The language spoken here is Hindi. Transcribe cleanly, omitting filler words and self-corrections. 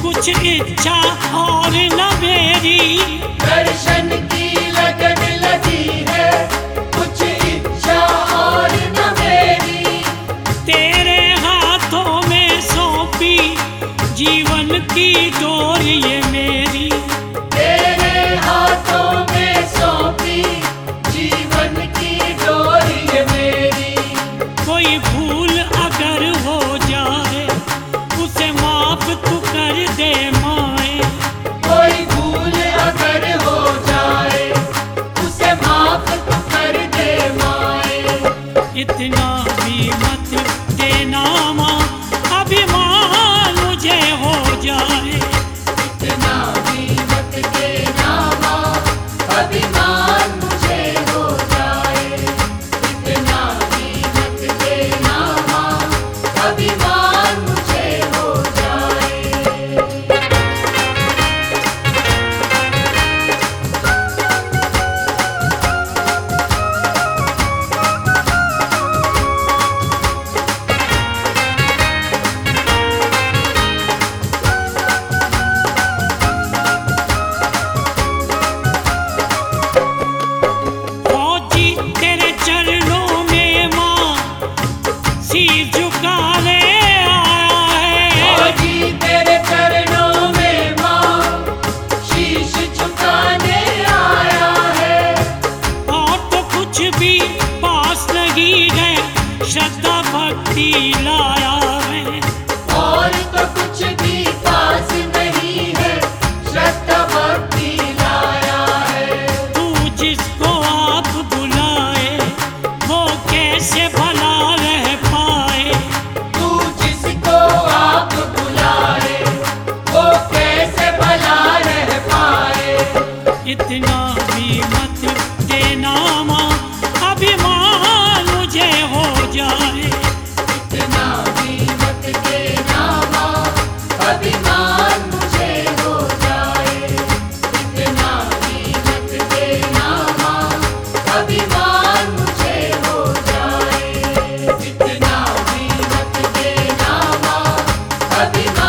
कुछ इच्छा और न मेरी, दर्शन की लगन लगी है, कुछ इच्छा और न मेरी। तेरे हाथों में सौंपी जीवन की डोर ये मेरी, तेरे हाथों में सौंपी जीवन की डोर ये मेरी। कोई भूल अगर हो जाए उसे माफ तू कर दे माए, कोई भूल अगर हो जाए उसे माफ तू कर दे माए। इतना भी मत देना माँ अभिमान मुझे हो जाए, इतना भी मत देना माँ अभिमान मुझे हो जाए। इतना भी मत देना माँ अभिमान मुझे हो जाए। फौजी तेरे चरणों में माँ सिर झुकाने आया है, फौजी तेरे चरणों में माँ शीश झुकाने आया है। और तो कुछ भी पास नहीं है श्रद्धा भक्ति लाया है, और तो कुछ भी पास नहीं है श्रद्धा भक्ति लाया है। तू जिसको आप बुलाए वो कैसे भला रह पाए, तू जिसको आप बुलाए वो कैसे भला रह पाए। इतना भी मत देना माँ अभिमान मुझे हो जाए, इतना भी मत देना माँ अभिमान मुझे हो जाए। इतना भी मत देना माँ अभिमान मुझे हो जाए। इतना भी मत देना माँ अभिमान